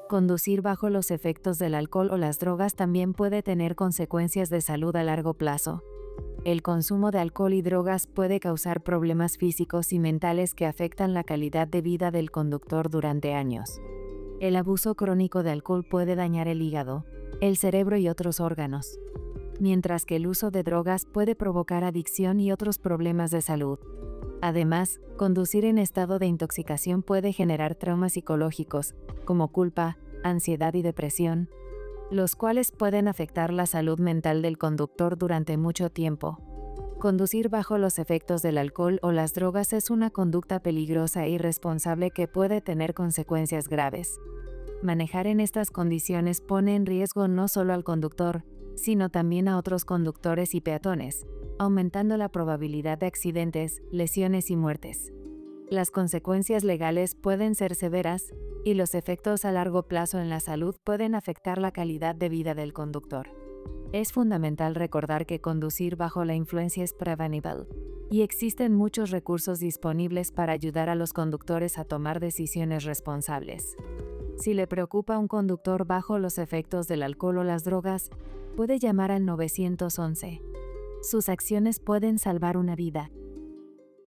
Conducir bajo los efectos del alcohol o las drogas también puede tener consecuencias de salud a largo plazo. El consumo de alcohol y drogas puede causar problemas físicos y mentales que afectan la calidad de vida del conductor durante años. El abuso crónico de alcohol puede dañar el hígado, el cerebro y otros órganos, mientras que el uso de drogas puede provocar adicción y otros problemas de salud. Además, conducir en estado de intoxicación puede generar traumas psicológicos, como culpa, ansiedad y depresión, los cuales pueden afectar la salud mental del conductor durante mucho tiempo. Conducir bajo los efectos del alcohol o las drogas es una conducta peligrosa e irresponsable que puede tener consecuencias graves. Manejar en estas condiciones pone en riesgo no solo al conductor, sino también a otros conductores y peatones, aumentando la probabilidad de accidentes, lesiones y muertes. Las consecuencias legales pueden ser severas, y los efectos a largo plazo en la salud pueden afectar la calidad de vida del conductor. Es fundamental recordar que conducir bajo la influencia es prevenible, y existen muchos recursos disponibles para ayudar a los conductores a tomar decisiones responsables. Si le preocupa un conductor bajo los efectos del alcohol o las drogas, puede llamar al 911. Sus acciones pueden salvar una vida,